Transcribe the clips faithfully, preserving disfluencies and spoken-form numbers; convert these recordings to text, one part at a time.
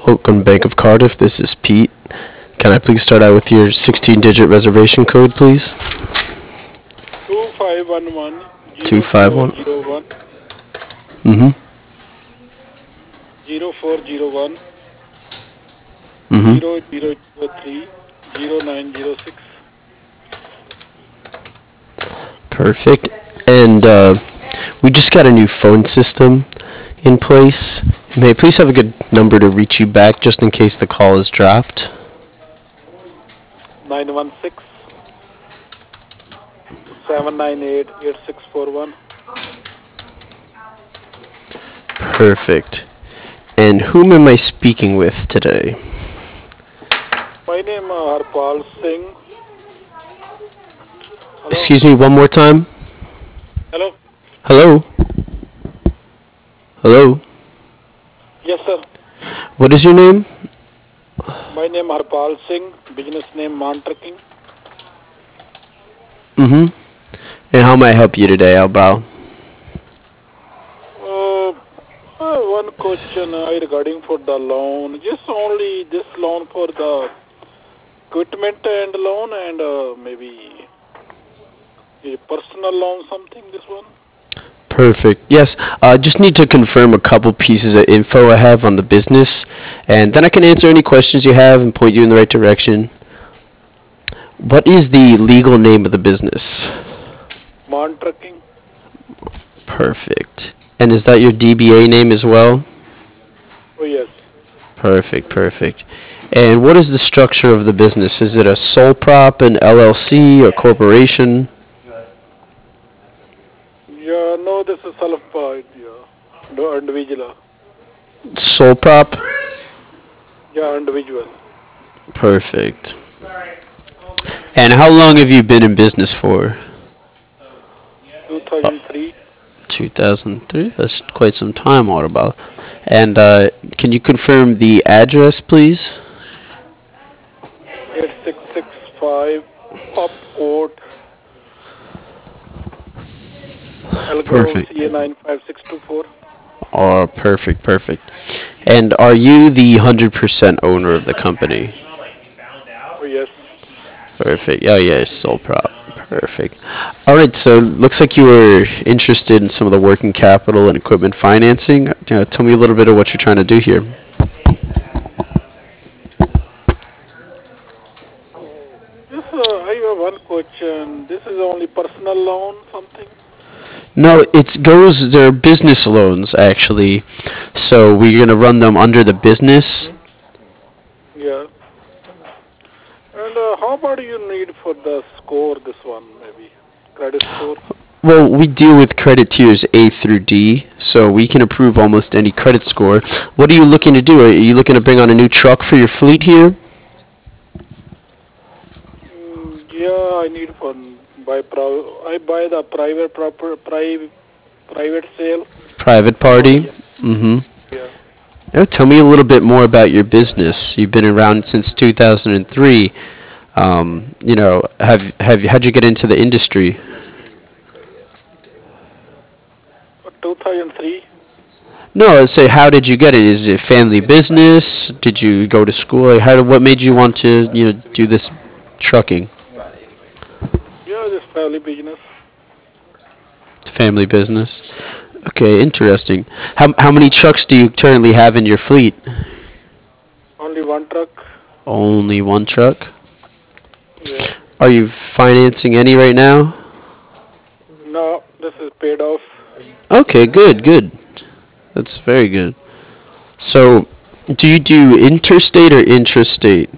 Welcome Bank of Cardiff. This is Pete. Can I please start out with your sixteen-digit reservation code, please? two five one one Two zero five four one. zero one Mm-hmm. zero four zero one Mm-hmm. zero zero zero three zero nine zero six. Perfect. And uh, we just got a new phone system in place. May I please have a good number to reach you back, just in case the call is dropped? Nine one six seven nine eight eight six four one. Perfect. And whom am I speaking with today? My name is uh, Harpal Singh. Hello. Excuse me, one more time. Hello. Hello? Hello? Yes, sir. What is your name? My name is Harpal Singh. Business name Man Trucking. Mm-hmm. And how may I help you today, Albao? Uh, uh, one question uh, regarding for the loan. Just only this loan for the equipment and loan and uh, maybe a personal loan something. This one. Perfect. Yes, I uh, just need to confirm a couple pieces of info I have on the business, and then I can answer any questions you have and point you in the right direction. What is the legal name of the business? Man Trucking. Perfect. And is that your D B A name as well? Oh yes. Perfect, perfect. And what is the structure of the business? Is it a sole prop, an L L C, a corporation? Yeah, no, this is self-employed. Yeah, no individual. Sole prop? Yeah, individual. Perfect. And how long have you been in business for? two thousand three. two thousand three? That's quite some time, all about. And uh, can you confirm the address, please? eight six six five Up Court, Elgrove, Perfect. C A nine five six two four. Oh, perfect, perfect. And are you the one hundred percent owner of the company? Oh yes. Perfect. Oh, yeah, sole prop. Perfect. All right, so looks like you were interested in some of the working capital and equipment financing. Uh, tell me a little bit of what you're trying to do here. This uh, I have one question. This is only personal loan something. No, it goes, they're business loans, actually. So we're going to run them under the business. Yeah. And uh, how about you need for the score? This one maybe credit score. Well, we deal with credit tiers A through D, so we can approve almost any credit score. What are you looking to do? Are you looking to bring on a new truck for your fleet here? Mm, yeah, I need for buy pro. I buy the private proper private private sale. Private So party? yeah, Mm-hmm. yeah. Yeah, tell me a little bit more about your business. You've been around since two thousand three. Um, you know, have have how'd you get into the industry? two thousand three. No, let's say how did you get it? Is it family business? Did you go to school? Like, how what made you want to, you know, do this trucking? Yeah, this family business. Family business. Okay, interesting. How how many trucks do you currently have in your fleet? Only one truck. Only one truck. Yeah. Are you financing any right now? No, this is paid off. Okay, good, good. That's very good. So, do you do interstate or intrastate?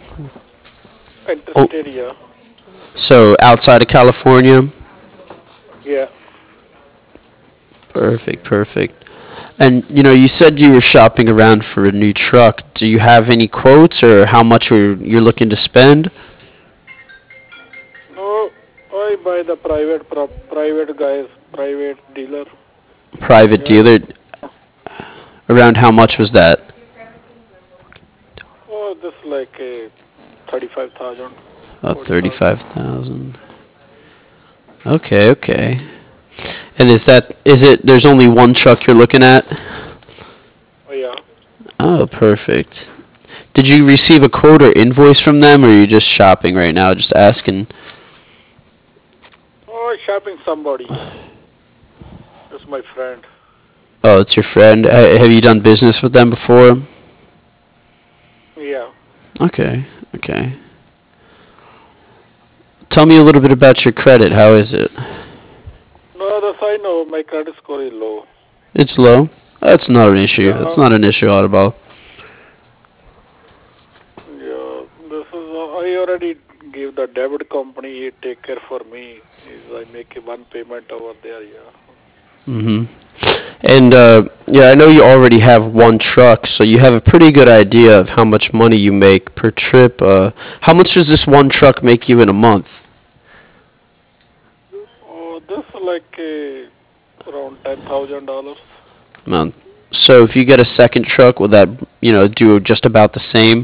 Oh, Interstate, yeah. so outside of California? Yeah. Perfect, perfect. And you know, you said you were shopping around for a new truck. Do you have any quotes or how much you're, you're looking to spend? No, I buy the private prop, private guys, private dealer. Private Yeah. dealer. Around how much was that? Oh, this like a thirty-five thousand, Oh, forty thousand. thirty-five thousand. Okay, okay. And is that is it? There's only one truck you're looking at. Oh yeah. Oh, Oh, perfect. Did you receive a quote or invoice from them, or are you just shopping right now, just asking? Oh, shopping somebody. That's my friend. Oh, it's your friend. Ha- Have you done business with them before? Yeah. Okay, okay. Tell me a little bit about your credit. How is it? No, that's I know. My credit score is low. It's low. That's not an issue. That's Yeah. not an issue at all. Yeah. This is. Uh, I already gave the debit company. He take care for me. Is I make a one payment over there. Yeah. hmm And uh, yeah, I know you already have one truck, so you have a pretty good idea of how much money you make per trip. Uh, how much does this one truck make you in a month? Oh, this is like a, around ten thousand dollars. Month. So if you get a second truck, will that you know do just about the same?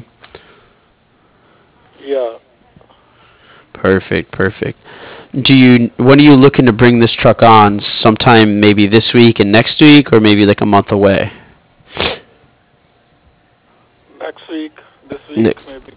Yeah. Perfect, perfect. Do you when are you looking to bring this truck on? Sometime maybe this week and next week, or maybe like a month away? Next week. This week Ne- maybe.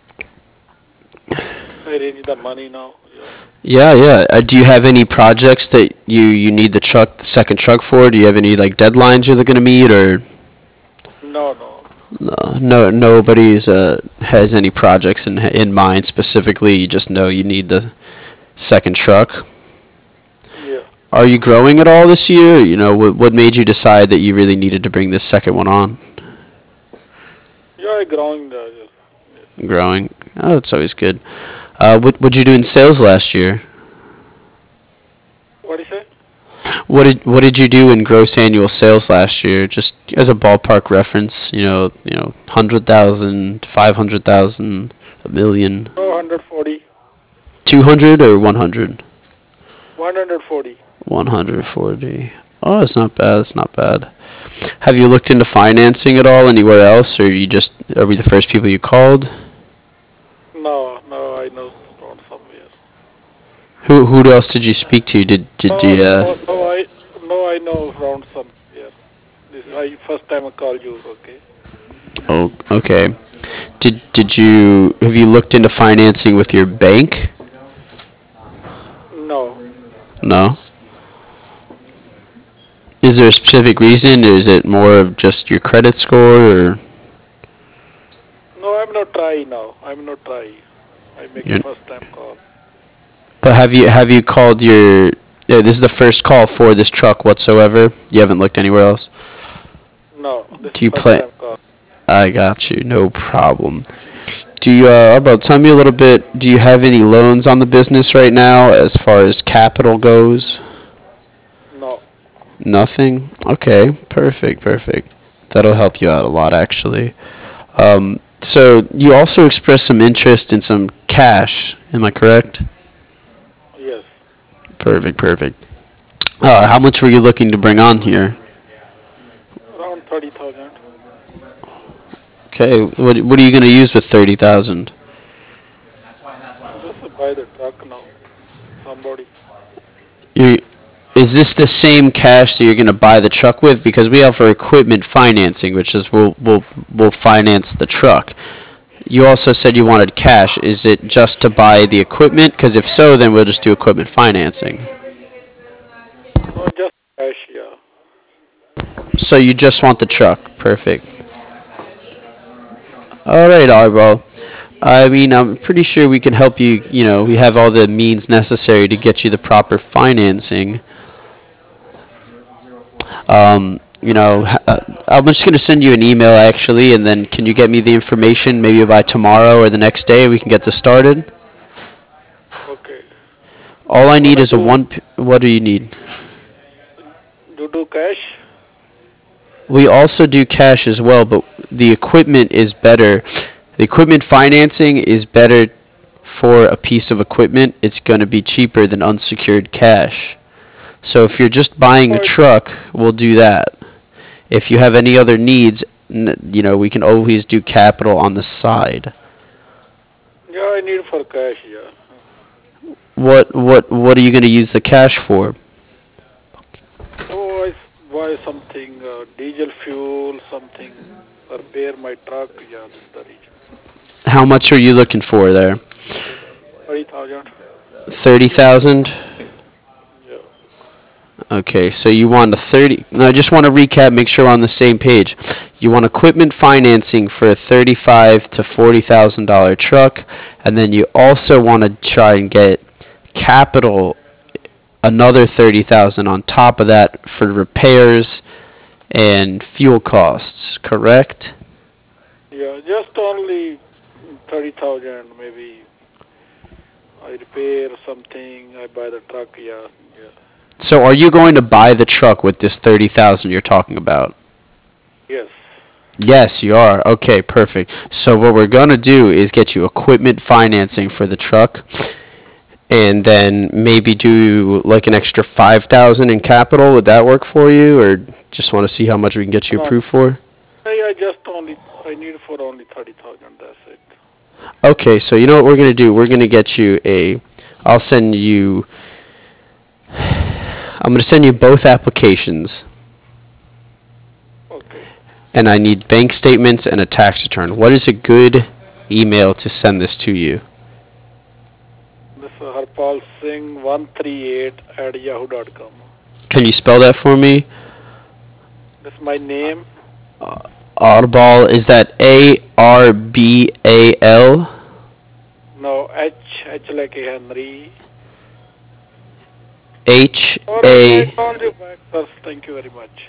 I arrange the money now. Yeah. Yeah, yeah. Uh, do you have any projects that you you need the truck, the second truck for? Do you have any like deadlines you're looking to meet, or No, no. no? No, nobody's uh has any projects in in mind specifically. You just know you need the second truck. Yeah. Are you growing at all this year? You know, what what made you decide that you really needed to bring this second one on? Yeah, I growing there. Yes. Yes. Growing. Oh, that's always good. Uh, what what'd you do in sales last year? What do you say? What did what did you do in gross annual sales last year? Just as a ballpark reference, you know, you know, hundred thousand, five hundred thousand, a million, No, one hundred forty. two hundred or one hundred, one hundred forty. one hundred forty. Oh, that's not bad. That's not bad. Have you looked into financing at all anywhere else, or you just are we the first people you called? No, no, I know around somewhere. Who who else did you speak to? Did did No, you? Uh, no, no, I, no, I know around somewhere. This I first time I call you. Okay. oh, okay. Did did you have you looked into financing with your bank? No, No. Is there a specific reason, or is it more of just your credit score, or no, I'm not try now. I'm not try. I make a you're, first time call. but have you have you called your? Yeah, this is the first call for this truck whatsoever. You haven't looked anywhere else. No, this Do is you first play? time call. I got you. No problem. Do you, uh, about tell me a little bit? Do you have any loans on the business right now, as far as capital goes? No. Nothing. Okay. Perfect. Perfect. That'll help you out a lot, actually. Um, so you also expressed some interest in some cash. Am I correct? Yes. Perfect. Perfect. Uh, how much were you looking to bring on here? Around thirty thousand. Okay. What What are you going to use with thirty thousand? Just to buy the truck now. Somebody. You Is this the same cash that you're going to buy the truck with? Because we offer equipment financing, which is we'll we'll we'll finance the truck. You also said you wanted cash. Is it just to buy the equipment? Because if so, then we'll just do equipment financing. No, just cash. Yeah. So you just want the truck. Perfect. All right, Arbol. I mean, I'm pretty sure we can help you. You know, we have all the means necessary to get you the proper financing. Um, you know, h- uh, I'm just going to send you an email actually, and then can you get me the information maybe by tomorrow or the next day? We can get this started. Okay. All I You need wanna is a do? one. P- what do you need? You do cash? We also do cash as well, but the equipment is better. The equipment financing is better for a piece of equipment. It's going to be cheaper than unsecured cash. So if you're just buying a Oh, it, truck, we'll do that. If you have any other needs, n- you know, we can always do capital on the side. yeah, I need for cash. Yeah. What what what are you going to use the cash for? Oh, I buy something, uh, diesel fuel, something, repair my truck. Yeah, that's the reason. How much are you looking for there? thirty thousand. thirty thousand? Yeah. Okay, so you want a thirty. No, I just want to recap, make sure we're on the same page. You want equipment financing for a thirty-five to forty thousand dollar truck, and then you also want to try and get capital, another thirty thousand on top of that for repairs and fuel costs. Correct? Yeah, just only thirty thousand maybe. I repair something, I buy the truck, yeah, yeah. So, are you going to buy the truck with this thirty thousand you're talking about? Yes. Yes, you are. Okay, perfect. So what we're going to do is get you equipment financing for the truck and then maybe do like an extra five thousand in capital. Would that work for you, or just want to see how much we can get you No, approved for? I, I just only, I need for only thirty thousand, that's it. Okay, so you know what we're going to do? We're going to get you a I'll send you I'm going to send you both applications, Okay. and I need bank statements and a tax return. What is a good email to send this to you? This is Harpal Singh one three eight at yahoo dot com. Can you spell that for me? This is my name. Audible, is that A R B A L? No, H, H like a Henry. H Alright, I A called you back, sir. Thank you very much.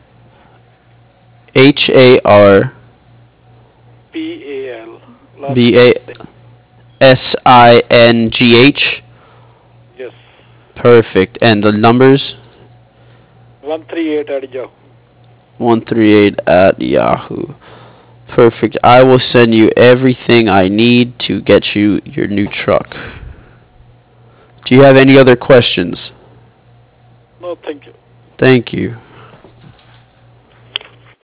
H A R P A L. Last B A S I N G H? Yes. Perfect. And the numbers? one three eight at yahoo. one three eight at Yahoo. Perfect. I will send you everything I need to get you your new truck. Do you have any other questions? No, thank you. Thank you.